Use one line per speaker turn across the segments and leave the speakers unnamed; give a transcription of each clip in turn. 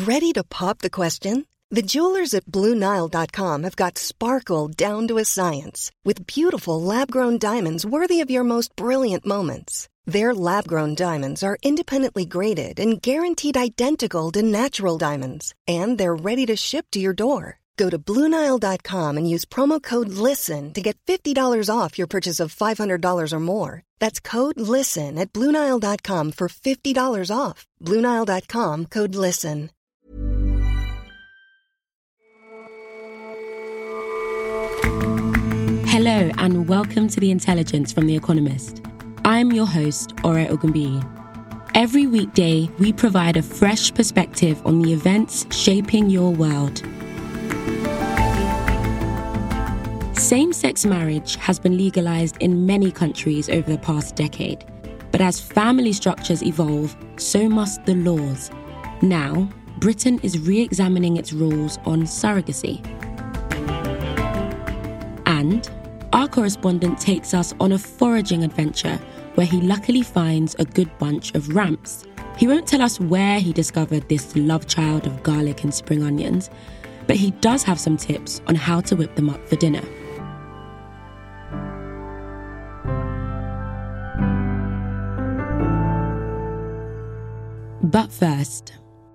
Ready to pop the question? The jewelers at BlueNile.com have got sparkle down to a science with beautiful lab-grown diamonds worthy of your most brilliant moments. Their lab-grown diamonds are independently graded and guaranteed identical to natural diamonds, and they're ready to ship to your door. Go to BlueNile.com and use promo code LISTEN to get $50 off your purchase of $500 or more. That's code LISTEN at BlueNile.com for $50 off. BlueNile.com, code LISTEN.
Hello and welcome to The Intelligence from The Economist. I'm your host, Ore Ogunbiyi. Every weekday, we provide a fresh perspective on the events shaping your world. Same-sex marriage has been legalized in many countries over the past decade. But as family structures evolve, so must the laws. Now, Britain is re-examining its rules on surrogacy. And our correspondent takes us on a foraging adventure where he luckily finds a good bunch of ramps. He won't tell us where he discovered this love child of garlic and spring onions, but he does have some tips on how to whip them up for dinner. But first,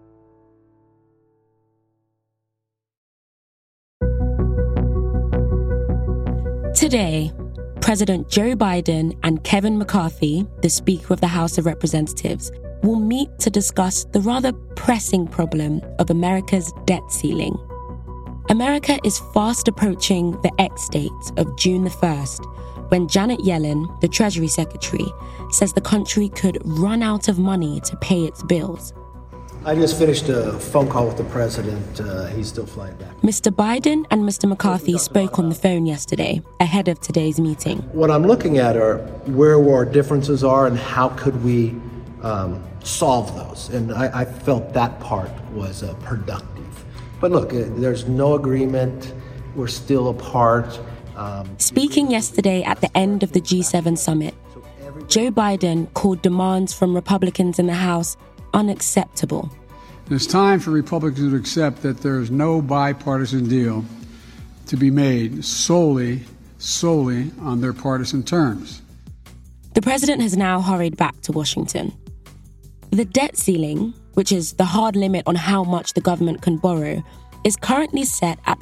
today, President Joe Biden and Kevin McCarthy, the Speaker of the House of Representatives, will meet to discuss the rather pressing problem of America's debt ceiling. America is fast approaching the X date of June the 1st, when Janet Yellen, the Treasury Secretary, says the country could run out of money to pay its bills.
I just finished a phone call with the president. He's still flying back.
Mr. Biden and Mr. McCarthy spoke on the phone yesterday, ahead of today's meeting.
What I'm looking at are where our differences are and how could we solve those. And I felt that part was productive. But look, there's no agreement. We're still apart.
Speaking yesterday at the end of the G7 summit, Joe Biden called demands from Republicans in the House unacceptable.
It's time for Republicans to accept that there is no bipartisan deal to be made solely on their partisan terms.
The president has now hurried back to Washington. The debt ceiling, which is the hard limit on how much the government can borrow, is currently set at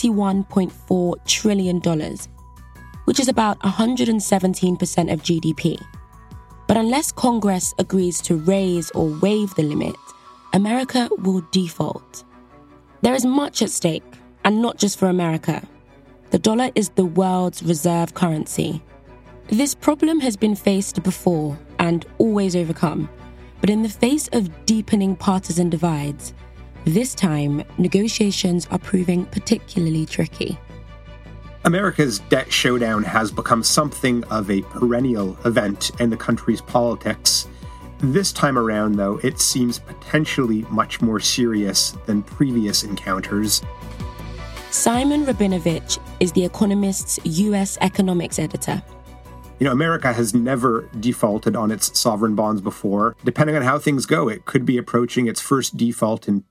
$31.4 trillion, which is about 117% of GDP. But unless Congress agrees to raise or waive the limit, America will default. There is much at stake, and not just for America. The dollar is the world's reserve currency. This problem has been faced before and always overcome. But in the face of deepening partisan divides, this time, negotiations are proving particularly tricky.
America's debt showdown has become something of a perennial event in the country's politics. This time around, though, it seems potentially much more serious than previous encounters.
Simon Rabinovich is The Economist's U.S. economics editor.
America has never defaulted on its sovereign bonds before. Depending on how things go, it could be approaching its first default in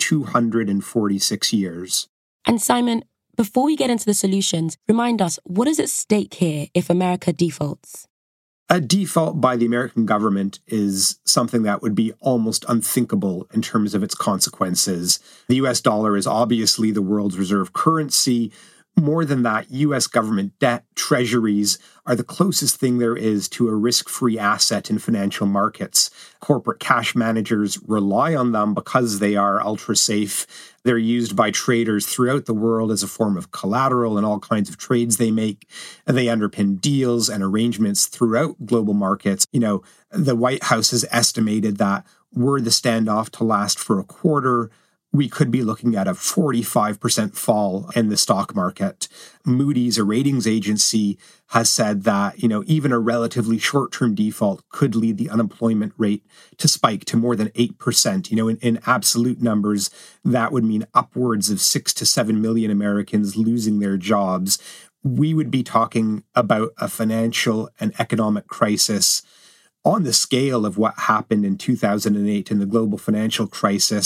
246 years.
And Simon, before we get into the solutions, remind us, what is at stake here if America defaults?
A default by the American government is something that would be almost unthinkable in terms of its consequences. The US dollar is obviously the world's reserve currency. More than that, U.S. government debt, treasuries, are the closest thing there is to a risk-free asset in financial markets. Corporate cash managers rely on them because they are ultra-safe. They're used by traders throughout the world as a form of collateral in all kinds of trades they make. They underpin deals and arrangements throughout global markets. The White House has estimated that were the standoff to last for a quarter, we could be looking at a 45% fall in the stock market. Moody's, a ratings agency, has said that, even a relatively short-term default could lead the unemployment rate to spike to more than 8%. In absolute numbers, that would mean upwards of 6 to 7 million Americans losing their jobs. We would be talking about a financial and economic crisis on the scale of what happened in 2008 in the global financial crisis.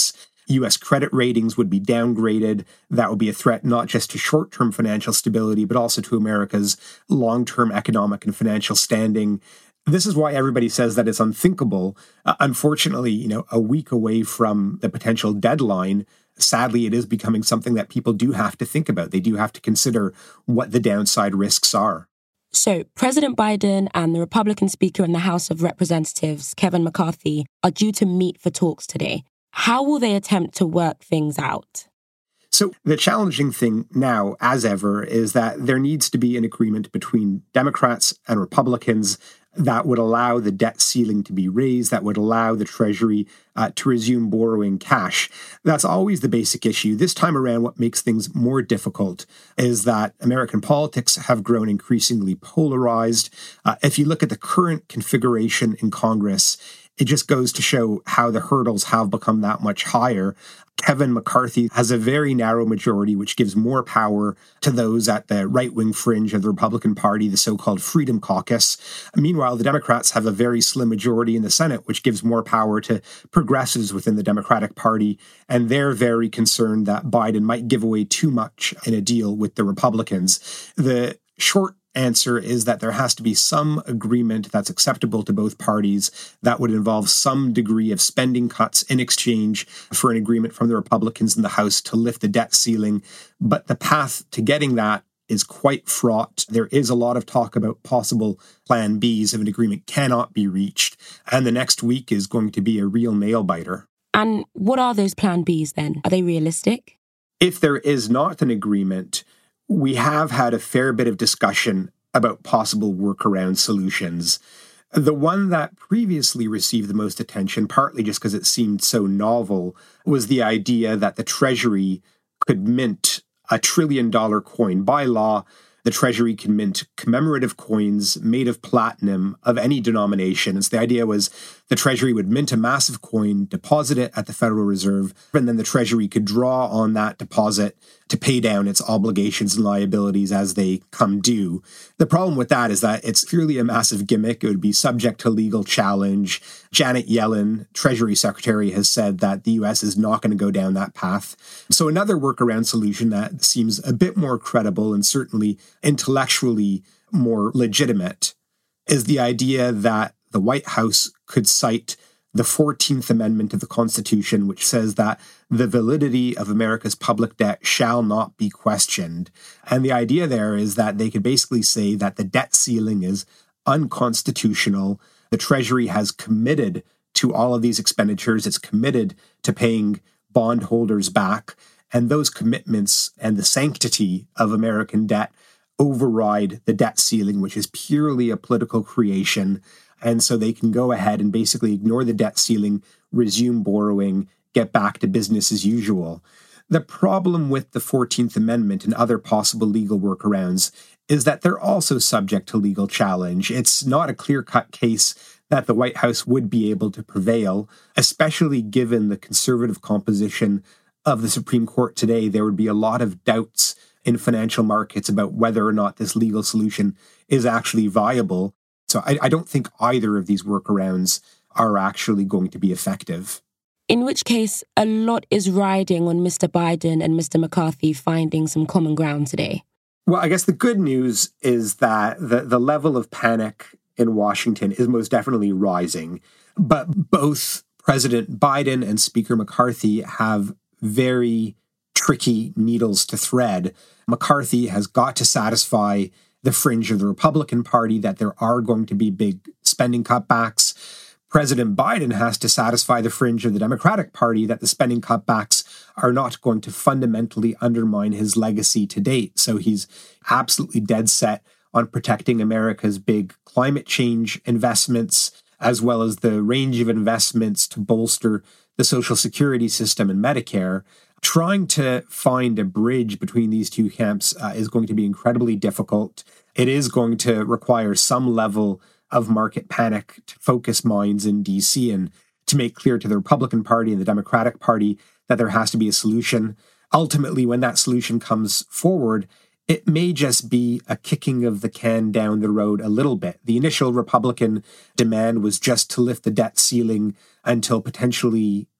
U.S. credit ratings would be downgraded. That would be a threat not just to short-term financial stability, but also to America's long-term economic and financial standing. This is why everybody says that it's unthinkable. Unfortunately, a week away from the potential deadline, sadly, it is becoming something that people do have to think about. They do have to consider what the downside risks are.
So President Biden and the Republican Speaker in the House of Representatives, Kevin McCarthy, are due to meet for talks today. How will they attempt to work things out?
So the challenging thing now, as ever, is that there needs to be an agreement between Democrats and Republicans that would allow the debt ceiling to be raised, that would allow the Treasury to resume borrowing cash. That's always the basic issue. This time around, what makes things more difficult is that American politics have grown increasingly polarized. If you look at the current configuration in Congress, it just goes to show how the hurdles have become that much higher. Kevin McCarthy has a very narrow majority, which gives more power to those at the right-wing fringe of the Republican Party, the so-called Freedom Caucus. Meanwhile, the Democrats have a very slim majority in the Senate, which gives more power to progressives within the Democratic Party. And they're very concerned that Biden might give away too much in a deal with the Republicans. The short answer is that there has to be some agreement that's acceptable to both parties that would involve some degree of spending cuts in exchange for an agreement from the Republicans in the House to lift the debt ceiling. But the path to getting that is quite fraught. There is a lot of talk about possible plan Bs if an agreement cannot be reached. And the next week is going to be a real nail-biter.
And what are those plan Bs then? Are they realistic?
If there is not an agreement, we have had a fair bit of discussion about possible workaround solutions. The one that previously received the most attention, partly just because it seemed so novel, was the idea that the Treasury could mint a $1 trillion coin. By law, the Treasury can mint commemorative coins made of platinum of any denomination. And so the idea was the Treasury would mint a massive coin, deposit it at the Federal Reserve, and then the Treasury could draw on that deposit to pay down its obligations and liabilities as they come due. The problem with that is that it's clearly a massive gimmick. It would be subject to legal challenge. Janet Yellen, Treasury Secretary, has said that the U.S. is not going to go down that path. So another workaround solution that seems a bit more credible and certainly intellectually more legitimate is the idea that the White House could cite the 14th Amendment of the Constitution, which says that the validity of America's public debt shall not be questioned. And the idea there is that they could basically say that the debt ceiling is unconstitutional. The Treasury has committed to all of these expenditures. It's committed to paying bondholders back. And those commitments and the sanctity of American debt override the debt ceiling, which is purely a political creation. And so they can go ahead and basically ignore the debt ceiling, resume borrowing, get back to business as usual. The problem with the 14th Amendment and other possible legal workarounds is that they're also subject to legal challenge. It's not a clear-cut case that the White House would be able to prevail, especially given the conservative composition of the Supreme Court today. There would be a lot of doubts in financial markets about whether or not this legal solution is actually viable. So I don't think either of these workarounds are actually going to be effective.
In which case, a lot is riding on Mr. Biden and Mr. McCarthy finding some common ground today.
Well, I guess the good news is that the level of panic in Washington is most definitely rising. But both President Biden and Speaker McCarthy have very tricky needles to thread. McCarthy has got to satisfy the fringe of the Republican Party that there are going to be big spending cutbacks. President Biden has to satisfy the fringe of the Democratic Party that the spending cutbacks are not going to fundamentally undermine his legacy to date. So he's absolutely dead set on protecting America's big climate change investments, as well as the range of investments to bolster the Social Security system and Medicare. Trying to find a bridge between these two camps is going to be incredibly difficult. It is going to require some level of market panic to focus minds in D.C. and to make clear to the Republican Party and the Democratic Party that there has to be a solution. Ultimately, when that solution comes forward, it may just be a kicking of the can down the road a little bit. The initial Republican demand was just to lift the debt ceiling until potentially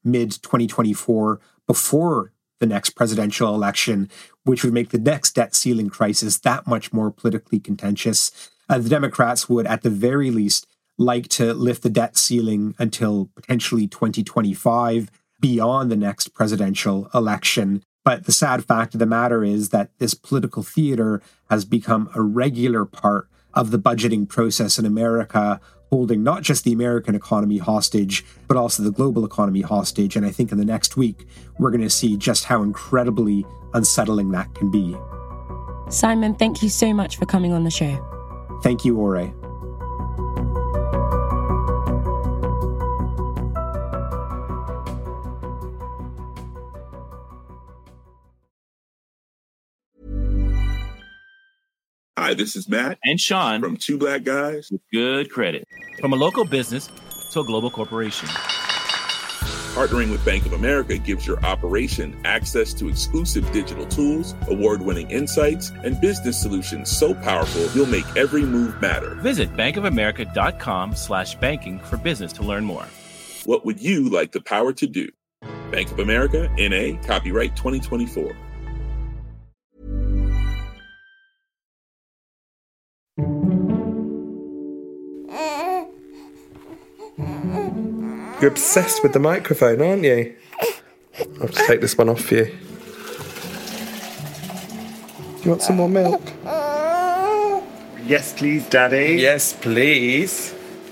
mid-2024 before the next presidential election, which would make the next debt ceiling crisis that much more politically contentious. The Democrats would, at the very least, like to lift the debt ceiling until potentially 2025, beyond the next presidential election. But the sad fact of the matter is that this political theater has become a regular part of the budgeting process in America, holding not just the American economy hostage, but also the global economy hostage. And I think in the next week, we're going to see just how incredibly unsettling that can be.
Simon, thank you so much for coming on the show.
Thank you, Ore.
Hi, this is Matt
and Sean
from Two Black Guys
with Good Credit. From a local business to a global corporation,
partnering with Bank of America gives your operation access to exclusive digital tools, award-winning insights, and business solutions so powerful you'll make every move matter.
Visit bankofamerica.com/banking for business to learn more.
What would you like the power to do? Bank of America, N.A., copyright 2024.
You're obsessed with the microphone, aren't you? I'll just take this one off for you. Do you want some more milk?
Yes, please, Daddy.
Yes, please.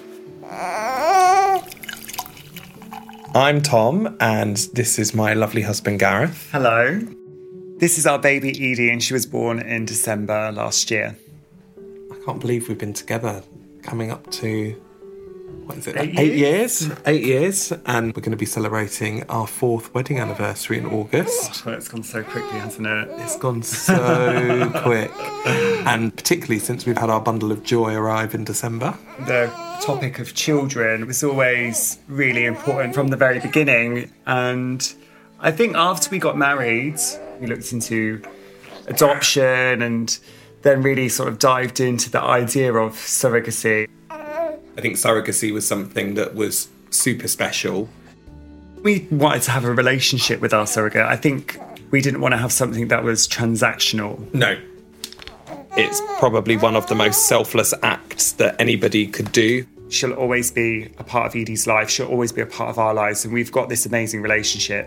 I'm Tom, and this is my lovely husband, Gareth.
Hello. This is our baby, Edie, and she was born in December last year.
I can't believe we've been together coming up to... What is it?
8 years?
8 years. And we're going to be celebrating our 4th wedding anniversary in August.
Oh, it's gone so quickly, hasn't it?
It's gone so quick. And particularly since we've had our bundle of joy arrive in December.
The topic of children was always really important from the very beginning. And I think after we got married, we looked into adoption and then really sort of dived into the idea of surrogacy.
I think surrogacy was something that was super special.
We wanted to have a relationship with our surrogate. I think we didn't want to have something that was transactional.
No. It's probably one of the most selfless acts that anybody could do.
She'll always be a part of Edie's life. She'll always be a part of our lives. And we've got this amazing relationship.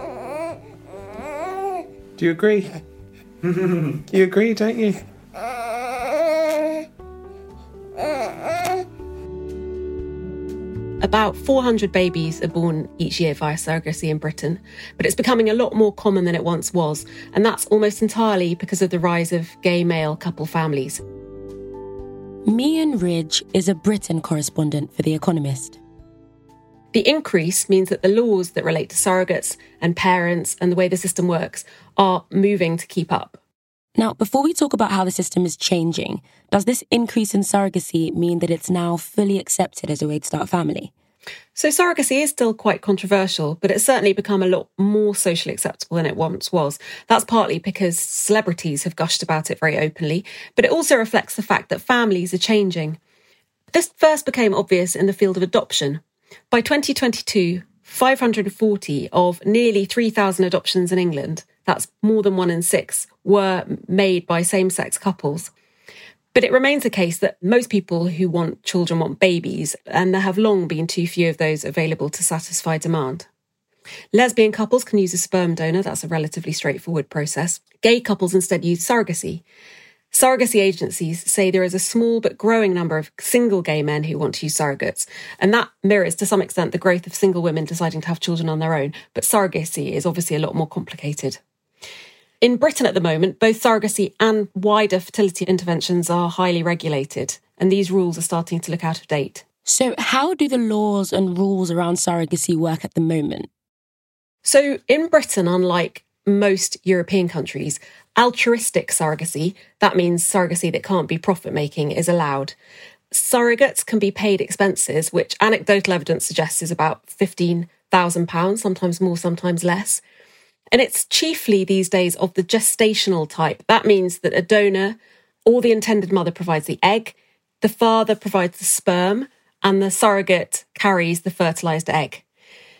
Do you agree? You agree, don't you?
About 400 babies are born each year via surrogacy in Britain, but it's becoming a lot more common than it once was, and that's almost entirely because of the rise of gay male couple families.
Mian Ridge is a Britain correspondent for The Economist.
The increase means that the laws that relate to surrogates and parents and the way the system works are moving to keep up.
Now, before we talk about how the system is changing, does this increase in surrogacy mean that it's now fully accepted as a way to start a family?
So surrogacy is still quite controversial, but it's certainly become a lot more socially acceptable than it once was. That's partly because celebrities have gushed about it very openly, but it also reflects the fact that families are changing. This first became obvious in the field of adoption. By 2022, 540 of nearly 3,000 adoptions in England, that's more than 1 in 6, were made by same-sex couples. But it remains the case that most people who want children want babies, and there have long been too few of those available to satisfy demand. Lesbian couples can use a sperm donor, that's a relatively straightforward process. Gay couples instead use surrogacy. Surrogacy agencies say there is a small but growing number of single gay men who want to use surrogates, and that mirrors to some extent the growth of single women deciding to have children on their own, but surrogacy is obviously a lot more complicated. In Britain at the moment, both surrogacy and wider fertility interventions are highly regulated, and these rules are starting to look out of date.
So how do the laws and rules around surrogacy work at the moment?
So in Britain, unlike most European countries, altruistic surrogacy, that means surrogacy that can't be profit-making, is allowed. Surrogates can be paid expenses, which anecdotal evidence suggests is about £15,000, sometimes more, sometimes less. And it's chiefly these days of the gestational type. That means that a donor or the intended mother provides the egg, the father provides the sperm, and the surrogate carries the fertilised egg.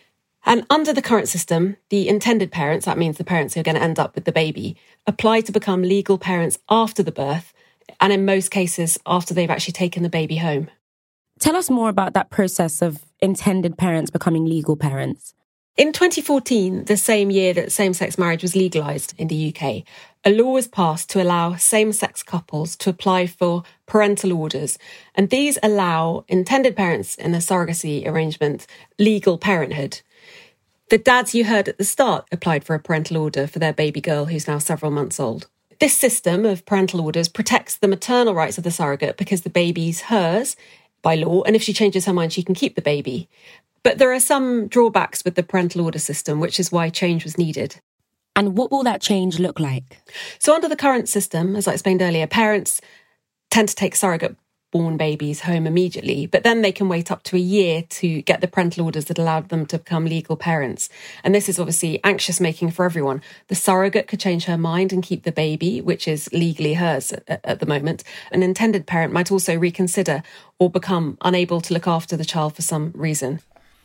And under the current system, the intended parents, that means the parents who are going to end up with the baby, apply to become legal parents after the birth, and in most cases, after they've actually taken the baby home.
Tell us more about that process of intended parents becoming legal parents.
In 2014, the same year that same-sex marriage was legalised in the UK, a law was passed to allow same-sex couples to apply for parental orders. And these allow intended parents in a surrogacy arrangement legal parenthood. The dads you heard at the start applied for a parental order for their baby girl who's now several months old. This system of parental orders protects the maternal rights of the surrogate because the baby's hers by law, and if she changes her mind, she can keep the baby. But there are some drawbacks with the parental order system, which is why change was needed.
And what will that change look like?
So under the current system, as I explained earlier, parents tend to take surrogate-born babies home immediately, but then they can wait up to a year to get the parental orders that allowed them to become legal parents. And this is obviously anxious-making for everyone. The surrogate could change her mind and keep the baby, which is legally hers at the moment. An intended parent might also reconsider or become unable to look after the child for some reason.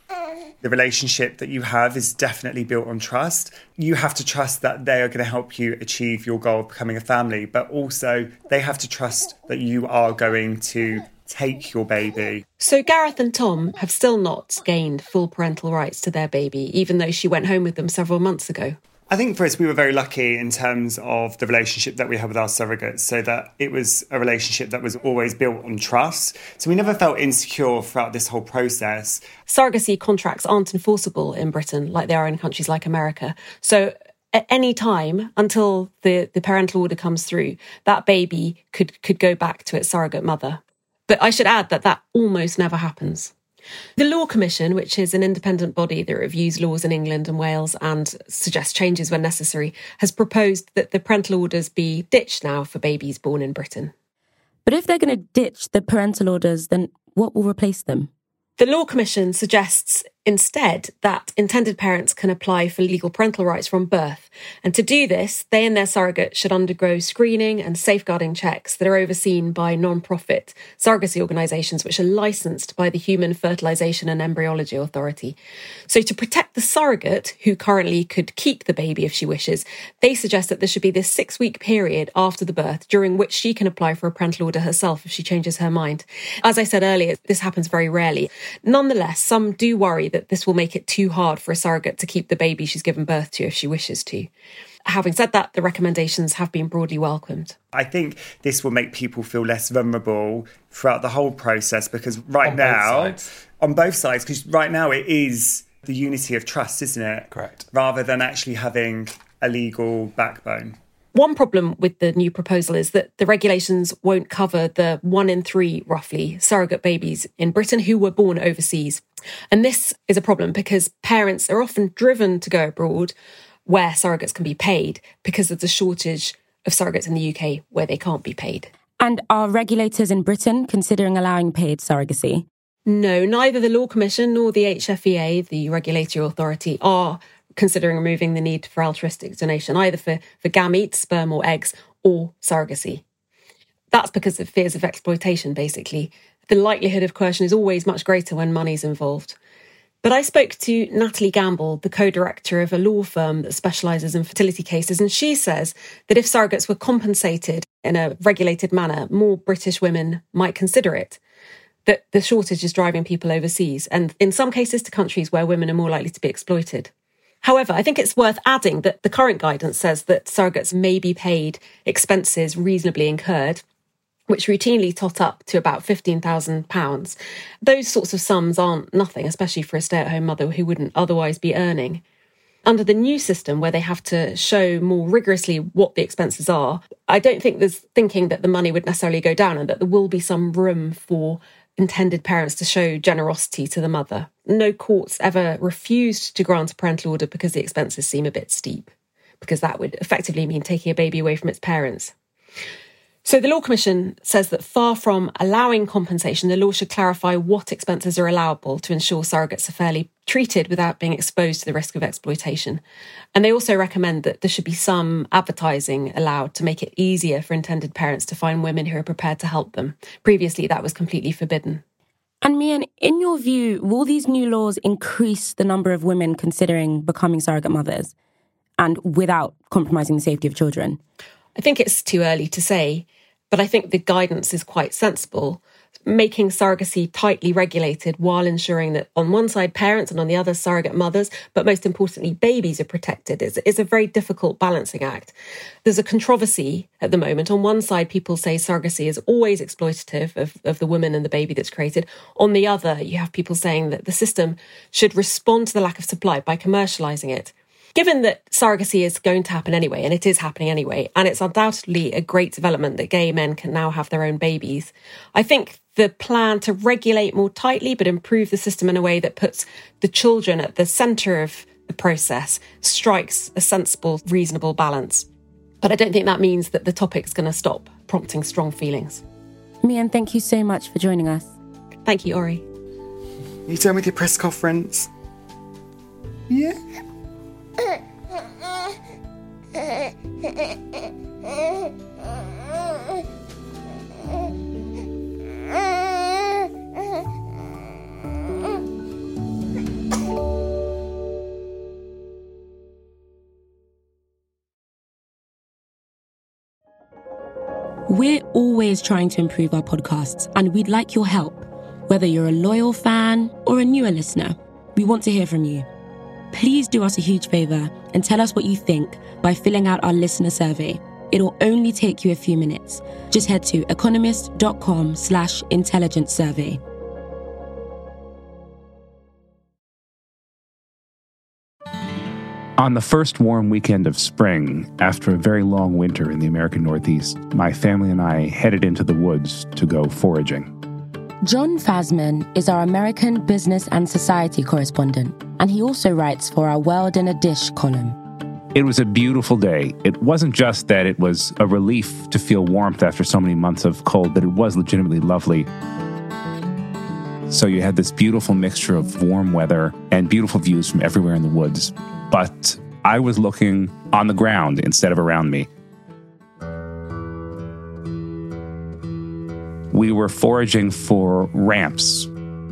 The relationship that you have is definitely built on trust. You have to trust that they are going to help you achieve your goal of becoming a family, but also they have to trust that you are going to take your baby.
So Gareth and Tom have still not gained full parental rights to their baby, even though she went home with them several months ago.
I think for us, we were very lucky in terms of the relationship that we had with our surrogates, so that it was a relationship that was always built on trust. So we never felt insecure throughout this whole process.
Surrogacy contracts aren't enforceable in Britain like they are in countries like America. So at any time until the parental order comes through, that baby could go back to its surrogate mother. But I should add that almost never happens. The Law Commission, which is an independent body that reviews laws in England and Wales and suggests changes when necessary, has proposed that the parental orders be ditched now for babies born in Britain.
But if they're going to ditch the parental orders, then what will replace them?
The Law Commission suggests instead that intended parents can apply for legal parental rights from birth. And to do this, they and their surrogate should undergo screening and safeguarding checks that are overseen by non-profit surrogacy organisations which are licensed by the Human Fertilisation and Embryology Authority. So to protect the surrogate, who currently could keep the baby if she wishes, they suggest that there should be this 6-week period after the birth during which she can apply for a parental order herself if she changes her mind. As I said earlier, this happens very rarely. Nonetheless, some do worry that this will make it too hard for a surrogate to keep the baby she's given birth to if she wishes to. Having said that, the recommendations have been broadly welcomed.
I think this will make people feel less vulnerable throughout the whole process because on both sides, because right now it is the unity of trust, isn't it?
Correct.
Rather than actually having a legal backbone.
One problem with the new proposal is that the regulations won't cover the 1 in 3, roughly, surrogate babies in Britain who were born overseas. And this is a problem because parents are often driven to go abroad where surrogates can be paid because of the shortage of surrogates in the UK where they can't be paid.
And are regulators in Britain considering allowing paid surrogacy?
No, neither the Law Commission nor the HFEA, the regulatory authority, are considering removing the need for altruistic donation, either for gametes, sperm or eggs, or surrogacy. That's because of fears of exploitation, basically. The likelihood of coercion is always much greater when money's involved. But I spoke to Natalie Gamble, the co-director of a law firm that specialises in fertility cases, and she says that if surrogates were compensated in a regulated manner, more British women might consider it. That the shortage is driving people overseas, and in some cases to countries where women are more likely to be exploited. However, I think it's worth adding that the current guidance says that surrogates may be paid expenses reasonably incurred, which routinely tot up to about £15,000. Those sorts of sums aren't nothing, especially for a stay-at-home mother who wouldn't otherwise be earning. Under the new system, where they have to show more rigorously what the expenses are, I don't think there's thinking that the money would necessarily go down and that there will be some room for intended parents to show generosity to the mother. No courts ever refused to grant a parental order because the expenses seem a bit steep, because that would effectively mean taking a baby away from its parents. So the Law Commission says that far from allowing compensation, the law should clarify what expenses are allowable to ensure surrogates are fairly treated without being exposed to the risk of exploitation. And they also recommend that there should be some advertising allowed to make it easier for intended parents to find women who are prepared to help them. Previously, that was completely forbidden.
And Mian, in your view, will these new laws increase the number of women considering becoming surrogate mothers and without compromising the safety of children?
I think it's too early to say, but I think the guidance is quite sensible, making surrogacy tightly regulated while ensuring that on one side parents and on the other surrogate mothers, but most importantly babies are protected is a very difficult balancing act. There's a controversy at the moment. On one side, people say surrogacy is always exploitative of the woman and the baby that's created. On the other, you have people saying that the system should respond to the lack of supply by commercialising it. Given that surrogacy is going to happen anyway, and it is happening anyway, and it's undoubtedly a great development that gay men can now have their own babies, I think the plan to regulate more tightly but improve the system in a way that puts the children at the centre of the process strikes a sensible, reasonable balance. But I don't think that means that the topic's going to stop prompting strong feelings.
Mian, thank you so much for joining us.
Thank you, Ori.
You done with your press conference? Yeah.
We're always trying to improve our podcasts, and we'd like your help. Whether you're a loyal fan or a newer listener, we want to hear from you. Please do us a huge favour and tell us what you think by filling out our listener survey. It'll only take you a few minutes. Just head to economist.com/intelligence survey.
On the first warm weekend of spring, after a very long winter in the American Northeast, my family and I headed into the woods to go foraging.
John Fasman is our American business and society correspondent, and he also writes for our World in a Dish column.
It was a beautiful day. It wasn't just that it was a relief to feel warmth after so many months of cold, but it was legitimately lovely. So you had this beautiful mixture of warm weather and beautiful views from everywhere in the woods. But I was looking on the ground instead of around me. We were foraging for ramps,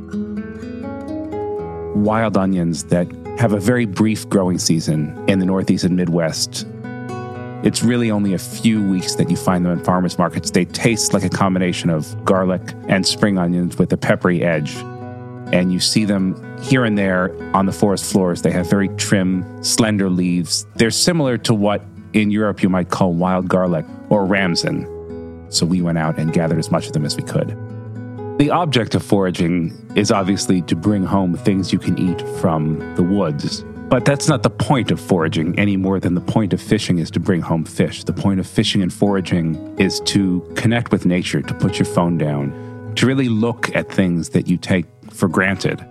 wild onions that have a very brief growing season in the Northeast and Midwest. It's really only a few weeks that you find them in farmers markets. They taste like a combination of garlic and spring onions with a peppery edge. And you see them here and there on the forest floors. They have very trim, slender leaves. They're similar to what in Europe you might call wild garlic or ramson. So we went out and gathered as much of them as we could. The object of foraging is obviously to bring home things you can eat from the woods. But that's not the point of foraging any more than the point of fishing is to bring home fish. The point of fishing and foraging is to connect with nature, to put your phone down, to really look at things that you take for granted.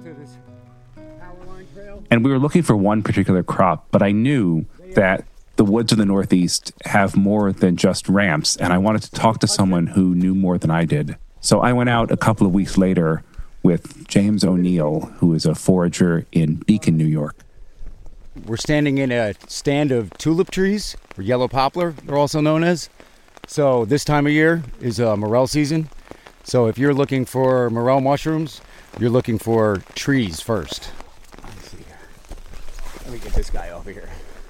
And we were looking for one particular crop, but I knew that the woods of the Northeast have more than just ramps, and I wanted to talk to someone who knew more than I did. So I went out a couple of weeks later with James O'Neill, who is a forager in Beacon, New York.
We're standing in a stand of tulip trees, or yellow poplar, they're also known as. So this time of year is morel season. So if you're looking for morel mushrooms, you're looking for trees first. Let me see here. Let me get this guy over here.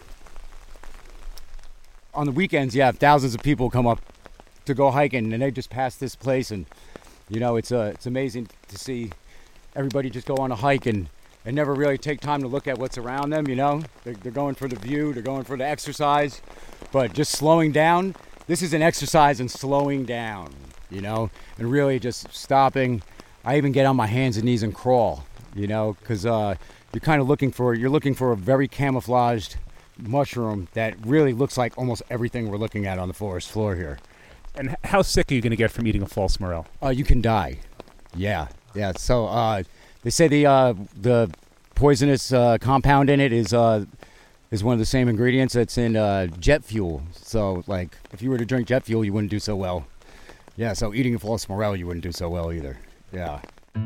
On the weekends, yeah, thousands of people come up to go hiking, and they just pass this place, and you know, it's amazing to see everybody just go on a hike and never really take time to look at what's around them. You know, they're going for the view, they're going for the exercise, but just slowing down. This is an exercise in slowing down, you know, and really just stopping. I even get on my hands and knees and crawl, you know, because you're kind of looking for a very camouflaged mushroom that really looks like almost everything we're looking at on the forest floor here.
And how sick are you going to get from eating a false morel?
You can die. Yeah. So they say the poisonous compound in it is one of the same ingredients that's in jet fuel. So, like, if you were to drink jet fuel, you wouldn't do so well. Yeah. So eating a false morel, you wouldn't do so well either. Yeah.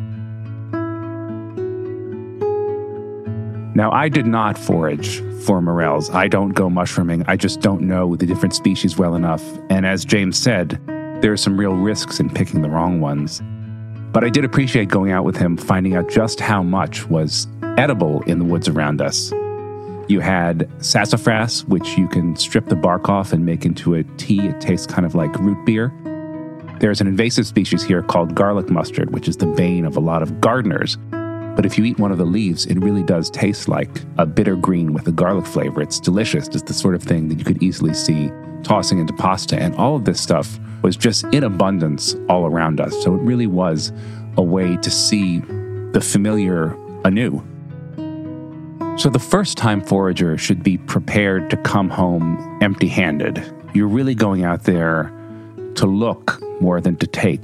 Now, I did not forage for morels. I don't go mushrooming. I just don't know the different species well enough. And as James said, there are some real risks in picking the wrong ones. But I did appreciate going out with him, finding out just how much was edible in the woods around us. You had sassafras, which you can strip the bark off and make into a tea. It tastes kind of like root beer. There's an invasive species here called garlic mustard, which is the bane of a lot of gardeners. But if you eat one of the leaves, it really does taste like a bitter green with a garlic flavor. It's delicious. It's the sort of thing that you could easily see tossing into pasta. And all of this stuff was just in abundance all around us. So it really was a way to see the familiar anew. So the first-time forager should be prepared to come home empty-handed. You're really going out there to look more than to take.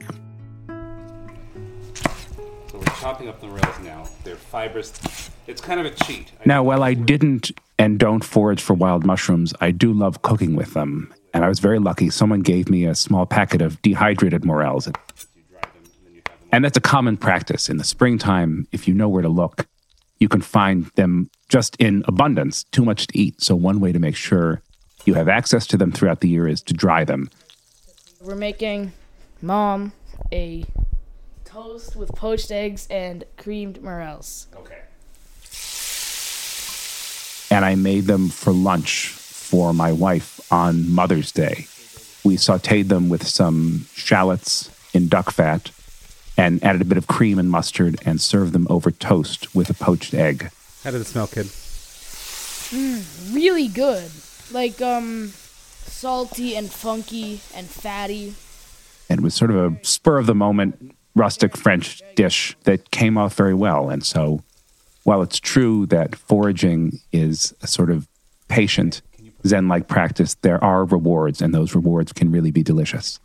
So we're chopping up the morels now. They're fibrous. It's kind of a cheat.
Now, while I didn't and don't forage for wild mushrooms, I do love cooking with them. And I was very lucky. Someone gave me a small packet of dehydrated morels. And that's a common practice. In the springtime, if you know where to look, you can find them just in abundance, too much to eat. So one way to make sure you have access to them throughout the year is to dry them.
We're making Mom a toast with poached eggs and creamed morels.
Okay.
And I made them for lunch for my wife on Mother's Day. We sautéed them with some shallots in duck fat and added a bit of cream and mustard and served them over toast with a poached egg.
How did it smell, kid?
Really good. Like, salty and funky and fatty.
And it was sort of a spur-of-the-moment rustic French dish that came off very well. And so, while it's true that foraging is a sort of patient, Zen-like practice, there are rewards, and those rewards can really be delicious.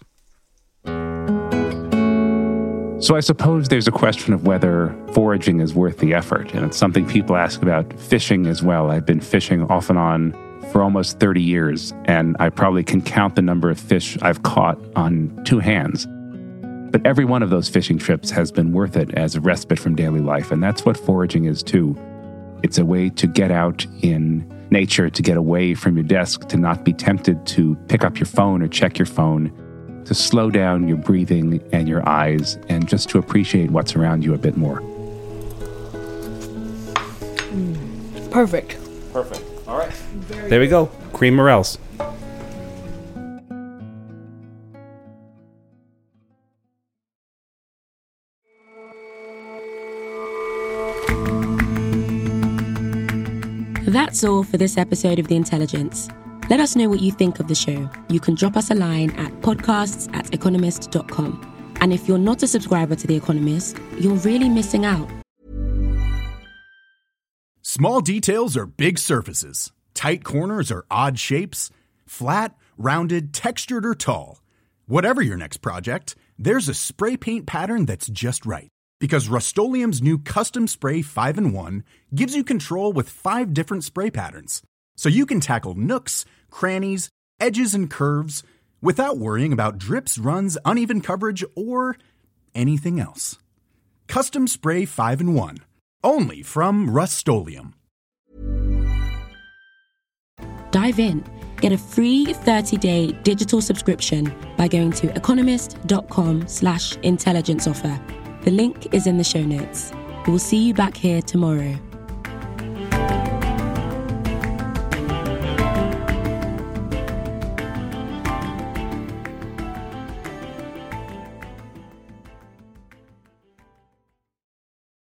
So I suppose there's a question of whether foraging is worth the effort, and it's something people ask about fishing as well. I've been fishing off and on for almost 30 years, and I probably can count the number of fish I've caught on 2 hands. But every one of those fishing trips has been worth it as a respite from daily life, and that's what foraging is too. It's a way to get out in nature, to get away from your desk, to not be tempted to pick up your phone or check your phone, to slow down your breathing and your eyes, and just to appreciate what's around you a bit more.
Perfect.
Perfect. All right.
There we go. Cream morels.
That's all for this episode of The Intelligence. Let us know what you think of the show. You can drop us a line at podcasts@economist.com. And if you're not a subscriber to The Economist, you're really missing out.
Small details are big surfaces. Tight corners are odd shapes. Flat, rounded, textured, or tall. Whatever your next project, there's a spray paint pattern that's just right. Because Rust-Oleum's new Custom Spray 5-in-1 gives you control with 5 different spray patterns. So you can tackle nooks, crannies, edges, and curves without worrying about drips, runs, uneven coverage, or anything else. Custom Spray 5-in-1. Only from Rust-Oleum.
Dive in. Get a free 30-day digital subscription by going to economist.com/intelligence offer. The link is in the show notes. We will see you back here tomorrow.